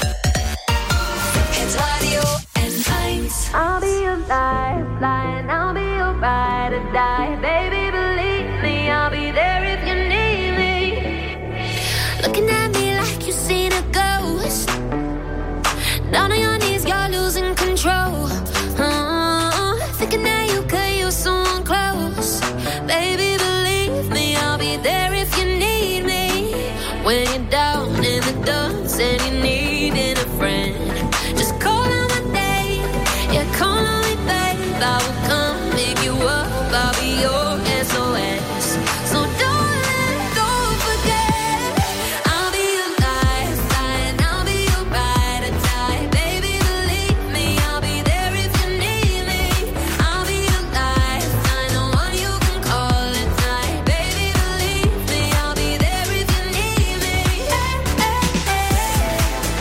Hitradio N eins. I'll be your lifeline, I'll be your ride or die. Baby, believe me, I'll be there if you need me. Looking at me like you seen a ghost. Down on your knees, you're losing control. Uh, thinking that you could use someone close. Baby, believe me, I'll be there if you need me. When you're down in the dumps and you needing a friend, just call on my name. Yeah, call on me, babe. I will come pick you up. I'll be your S O S. So don't let go, forget. I'll be your lifeline. I'll be your ride or die. Baby, believe me, I'll be there if you need me. I'll be your lifeline, the one you can call at night. Baby, believe me, I'll be there if you need me. Hey, hey, hey.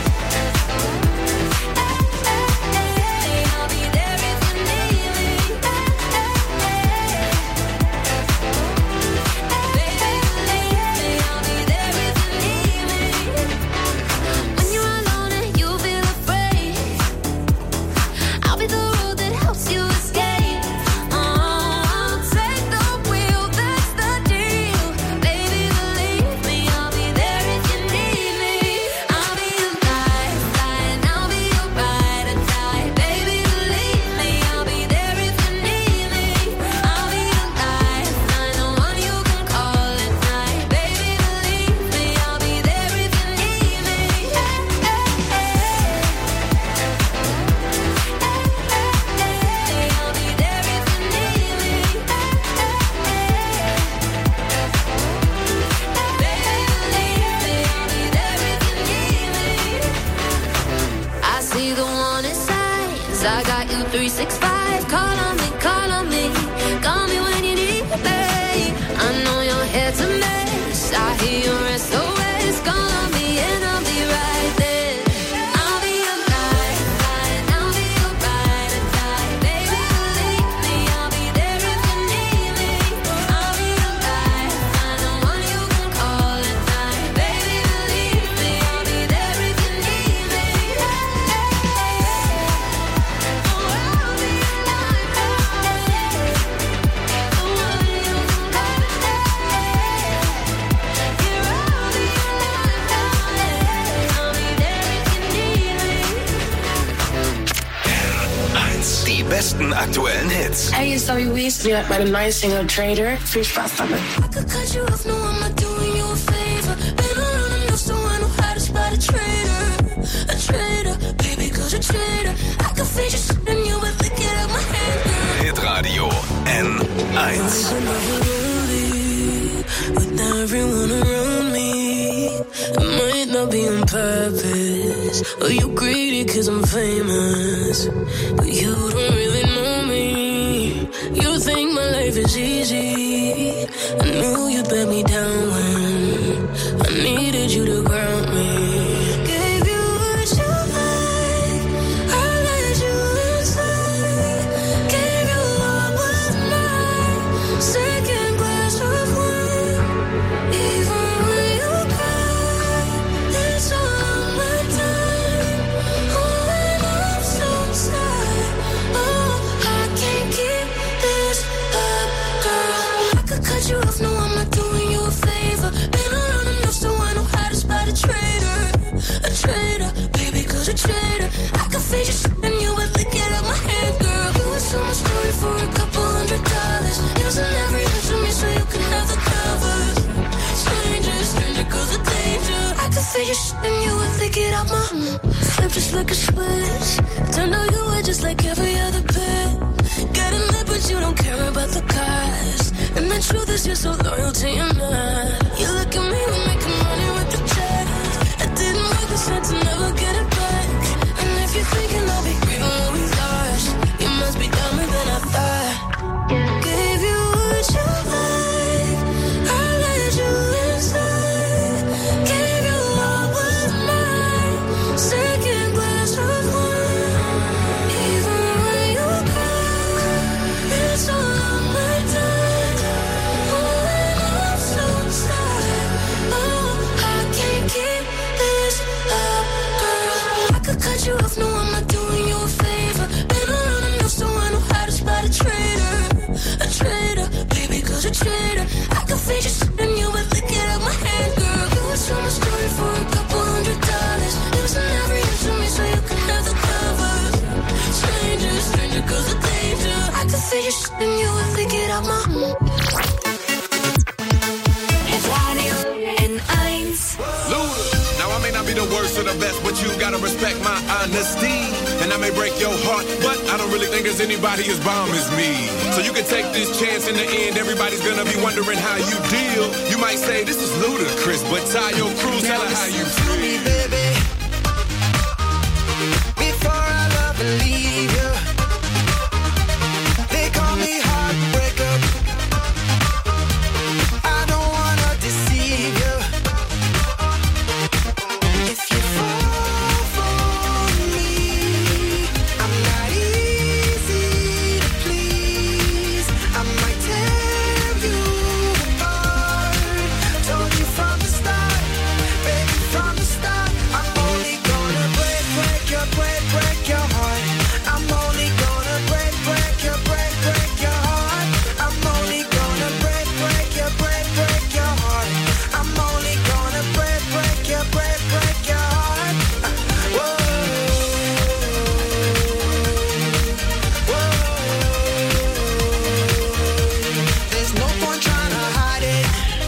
six five. Call on me, call on me. Call me when you need me, babe. I know your head's a mess. I hear your S O S. Call on me and I'll be right there. I'll be your lifeline. I'll be your ride or die. Baby, believe me, I'll be there if you need me. I'll be your lifeline, the one you can call at night. Baby, believe me, I'll be there if you need me. Die besten aktuellen Hits. Hey, it's Zoe Wees. Je bij de nice singer Trader. Veel spaß damit. I could cut you off, no, I'm not doing you a favor. Been around enough, so I know how to spot a traitor. A traitor, baby, cause a traitor. I can feel you shooting you with the get out my hand, girl. Hitradio N eins. With everyone around me, it might not be on purpose. Or you greedy cause I'm famous, but you don't really know me. You think my life is easy. I knew you'd let me down when I needed you to ground me. Gave you what you like, I let you inside. Gave you what was mine, second glass of wine. Even when you cry, it's all my time. Oh, and I'm so sad. Oh, I can't keep this up, girl. I could cut you off, no, I'm not doing you a favor. Been around enough, so I know how to spot a traitor. A traitor, baby, cause a traitor. I can feel you shooting you with the get out my hand, girl. You was on my story for a couple hundred dollars. Using every inch of me so you can have the covers. Stranger, stranger, cause of danger. I can feel you shooting you with the get out my flip just like a switch. Turned out you were just like every other bitch. Got a lip, but you don't care about the cost. And the truth is you're so loyal to your man. You look at me, we're making money with the checks. It didn't work, the sense to never get it back. And if you're thinking I'll be grieving what we lost, you must be dumber than I thought. Gave you what you like, I let you inside. Gave you what was mine, second glass of wine. Even when you cry, it's all on my time. Oh, and I'm so sad. Oh, I can't keep this up, girl. I could cut you off, no, I'm not doing you a favor. Been around enough, so I know how to spot a traitor. A traitor, baby, cause a traitor. I can feel you shooting you with the get out my hand, girl. You was on my story for a couple hundred dollars. Using every inch of me so you can have the covers. Stranger, stranger, cause of danger. I can feel you shooting you with the get out my Radio N eins. Luda. Now I may not be the worst or the best, but you gotta respect my honesty. And I may break your heart, but I don't really think there's anybody as bomb as me. So you can take this chance. In the end, everybody's gonna be wondering how you deal. You might say this is ludicrous, but tie your crew, tell her how you feel. Me, baby, before I love and leave you. They call me heartbreaker. I don't wanna deceive you. If you fall for me, I'm not easy to please. I might tear you apart. Told you from the start, baby, from the start. I'm only gonna break, break your, break, break your heart. I'm only gonna break, break your, break, break your heart. I'm only gonna break, break your, break, break your heart. I'm only gonna break, break your, break, break your heart. Whoa, whoa. There's no point trying to hide it.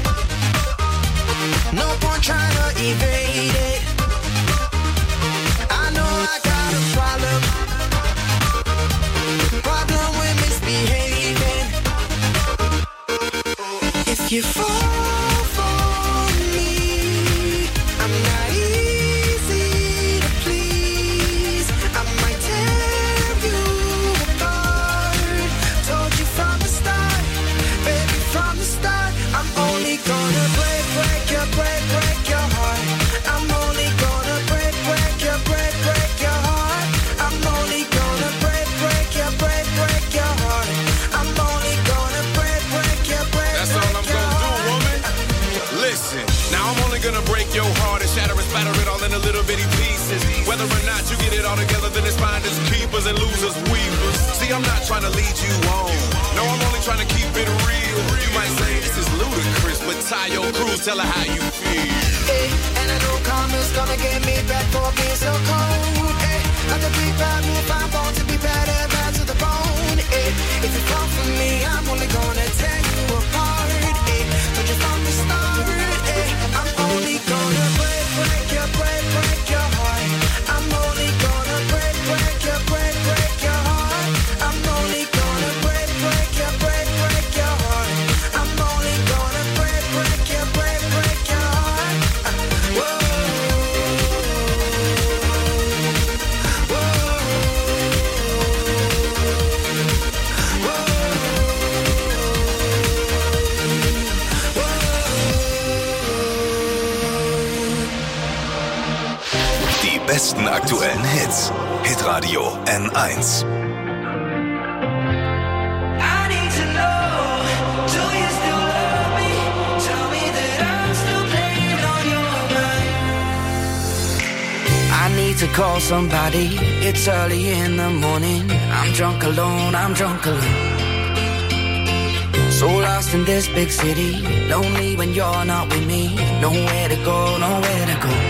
No point trying to evade it. I know I got a problem. Problem with misbehaving. If you fall for me, I'm not easy to please. I might tear you gonna break your heart and shatter and splatter it all in a little bitty pieces. Whether or not you get it all together, then it's finders, keepers, and losers, weavers. See, I'm not trying to lead you on. No, I'm only trying to keep it real. You might say this is ludicrous, but tie your cruise, tell her how you feel. Hey, and I know karma's gonna get me back for being so cold. Hey, not to be bad, move, I'm born to be better, bad to the bone. Hey, if you fall for me, I'm only gonna tear you apart. Hey, but you from the start. Hey, I'm only gonna break, break your, break, break your heart. I'm only gonna break, break your, break, break your heart. I'm only gonna break, break your, break, break your heart. I'm only gonna break, break your, break, break your heart. Whoa. Die besten aktuellen Hits. Hitradio N eins. I need to call somebody. It's early in the morning. I'm drunk alone, I'm drunk alone. So lost in this big city. Lonely when you're not with me. Nowhere to go, nowhere to go.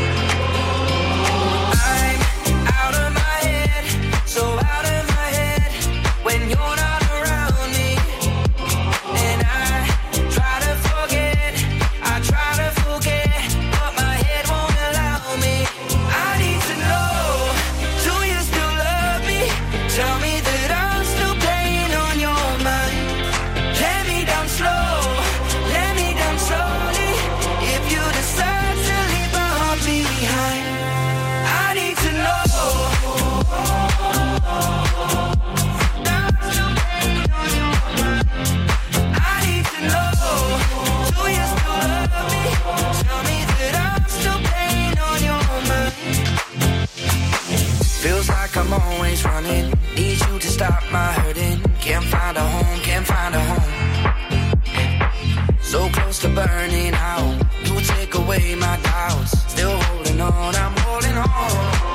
I'm out of my head, so out of my head when you're not around me. And I try to forget, I try to forget, but my head won't allow me. I need to know, do you still love me? Tell me that I'm still playing on your mind. Let me down slow, let me down slowly. If you decide to leave my heart behind, I need to know. I need to know, do you still love me? Tell me that I'm still playing on your mind. Feels like I'm always running. Need you to stop my hurting. Can't find a home, can't find a home. So close to burning out. You take away my doubts. Still holding on, I'm holding on.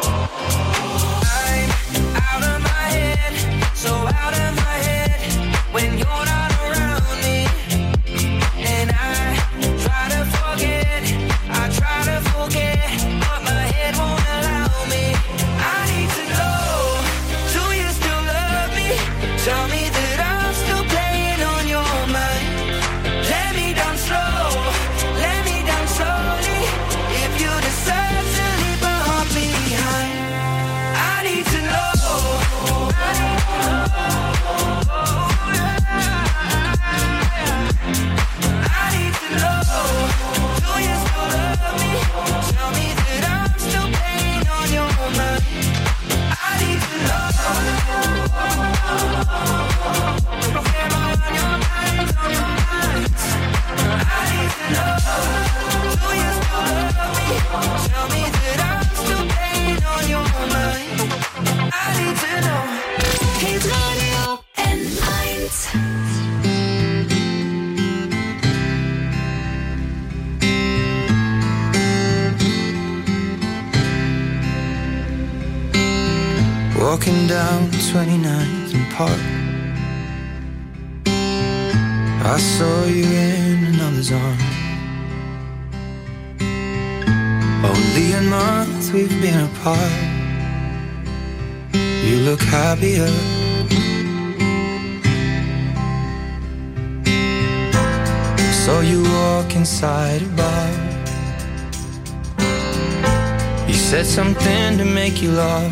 I'm out of my head, so out of my head when you're not around me. And I try to forget, I try to forget, but my head won't allow me. I need to know, do you still love me? Tell me that I'm still playing on your mind. Let me down slow, let me down slowly. If you decide to leave my heart behind, I need to know. I need to know. I need to know, do you still love me? Tell me that I'm still playing on your mind. I need to know. Am I on your mind, on your mind? I need to know, do you still love me? Tell me that I'm still playing on your mind. I need to know. Hitradio N eins. Walking down twenty-ninth and Park, I saw you in another's arm. Only a month we've been apart. You look happier. Saw you walk inside a bar. You said something to make you laugh.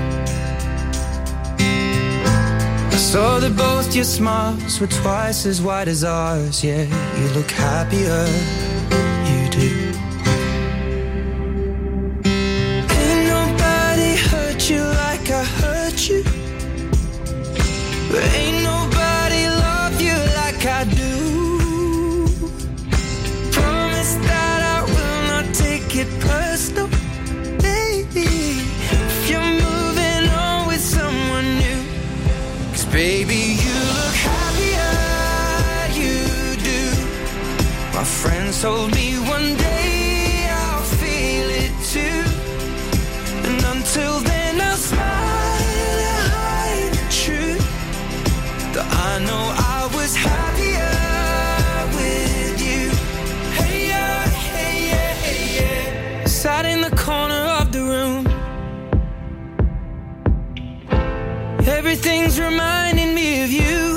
I saw that both your smiles were twice as wide as ours. Yeah, you look happier, you do. Ain't nobody hurt you like I hurt you. But ain't nobody love you like I do. Promise that I will not take it personal, baby. If you're moving on with someone new, baby, you look happier, you do. My friends told sat in the corner of the room. Everything's reminding me of you.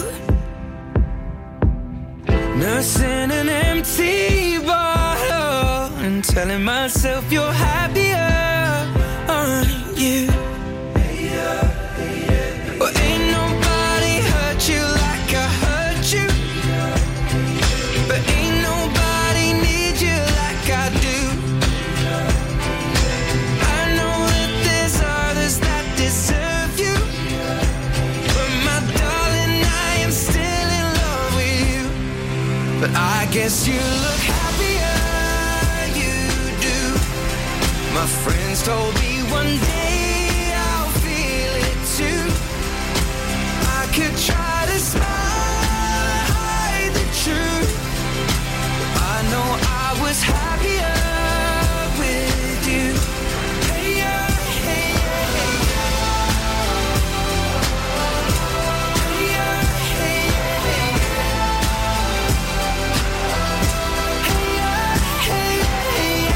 Nursing an empty bottle and telling myself you're happier, aren't you? Well, ain't nobody hurt you like I hurt you, but ain't nobody need you like I do. I know that there's others that deserve you, but my darling, I am still in love with you. But I guess you look happier, you do. My friends told me one day I'll feel it too. I could try to smile and hide the truth. I know I was happier with you. Hey, yeah, hey, yeah, hey, hey, yeah, hey, yeah, hey, hey, hey,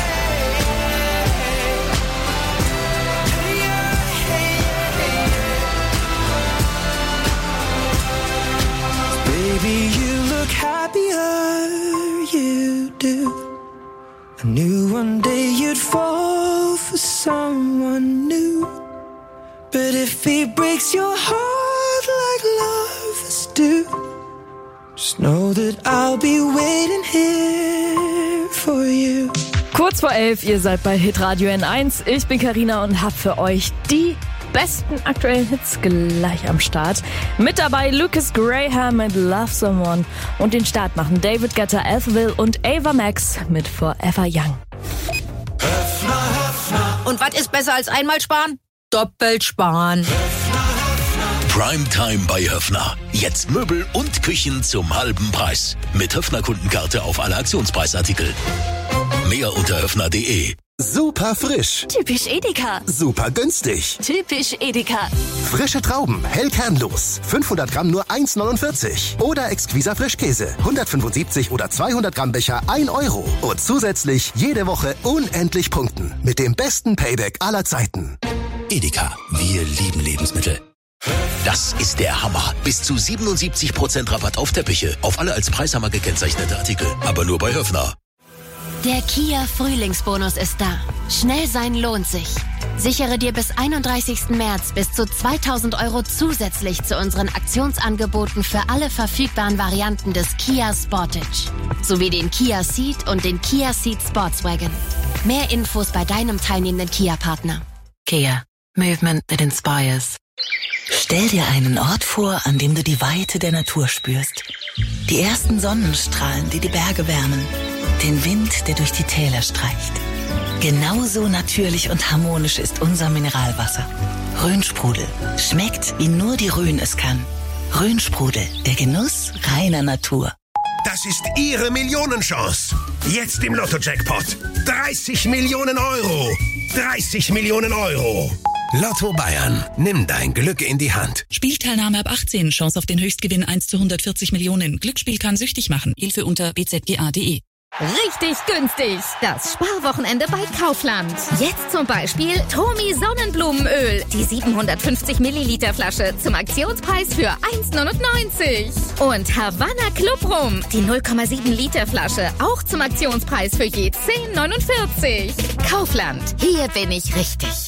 hey, baby, you look happier, you do. I knew one day you'd fall for someone new, but if he breaks your heart like lovers do, just know that I'll be waiting here for you. Kurz vor elf, ihr seid bei Hitradio N eins. Ich bin Carina und hab für euch die besten aktuellen Hits gleich am Start. Mit dabei Lucas Graham mit Love Someone und den Start machen David Guetta, Alphaville und Ava Max mit Forever Young. Und was ist besser als einmal sparen? Doppelt sparen. Primetime bei Höffner. Jetzt Möbel und Küchen zum halben Preis. Mit Höffner-Kundenkarte auf alle Aktionspreisartikel. Mehr unter höffner punkt de. Super frisch. Typisch Edeka. Super günstig. Typisch Edeka. Frische Trauben, hell kernlos. fünfhundert Gramm nur eins neunundvierzig. Oder Exquisa Frischkäse. hundertfünfundsiebzig oder zweihundert Gramm Becher ein Euro. Und zusätzlich jede Woche unendlich punkten. Mit dem besten Payback aller Zeiten. Edeka, wir lieben Lebensmittel. Das ist der Hammer. Bis zu siebenundsiebzig Prozent Rabatt auf Teppiche. Auf alle als Preishammer gekennzeichnete Artikel. Aber nur bei Höffner. Der Kia Frühlingsbonus ist da. Schnell sein lohnt sich. Sichere dir bis einunddreißigsten März bis zu zweitausend Euro zusätzlich zu unseren Aktionsangeboten für alle verfügbaren Varianten des Kia Sportage. Sowie den Kia Ceed und den Kia Ceed Sportswagon. Mehr Infos bei deinem teilnehmenden Kia-Partner. Kia. Movement that inspires. Stell dir einen Ort vor, an dem du die Weite der Natur spürst. Die ersten Sonnenstrahlen, die die Berge wärmen. Den Wind, der durch die Täler streicht. Genauso natürlich und harmonisch ist unser Mineralwasser. Rhönsprudel. Schmeckt, wie nur die Rhön es kann. Rhönsprudel, der Genuss reiner Natur. Das ist Ihre Millionenchance. Jetzt im Lotto-Jackpot. dreißig Millionen Euro. dreißig Millionen Euro. Lotto Bayern. Nimm dein Glück in die Hand. Spielteilnahme ab achtzehn. Chance auf den Höchstgewinn eins zu hundertvierzig Millionen. Glücksspiel kann süchtig machen. Hilfe unter b z g a punkt de. Richtig günstig. Das Sparwochenende bei Kaufland. Jetzt zum Beispiel Tomi Sonnenblumenöl. Die siebenhundertfünfzig Milliliter Flasche zum Aktionspreis für eins neunundneunzig. Und Havanna Club Rum. Die null Komma sieben Liter Flasche. Auch zum Aktionspreis für je zehn neunundvierzig. Kaufland. Hier bin ich richtig.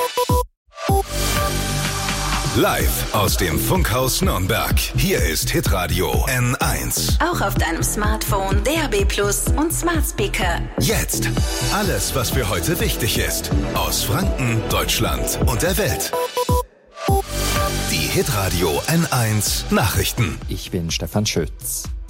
Live aus dem Funkhaus Nürnberg. Hier ist Hitradio N eins. Auch auf deinem Smartphone, D A B Plus und Smart Speaker. Jetzt alles, was für heute wichtig ist. Aus Franken, Deutschland und der Welt. Die Hitradio N eins Nachrichten. Ich bin Stefan Schütz.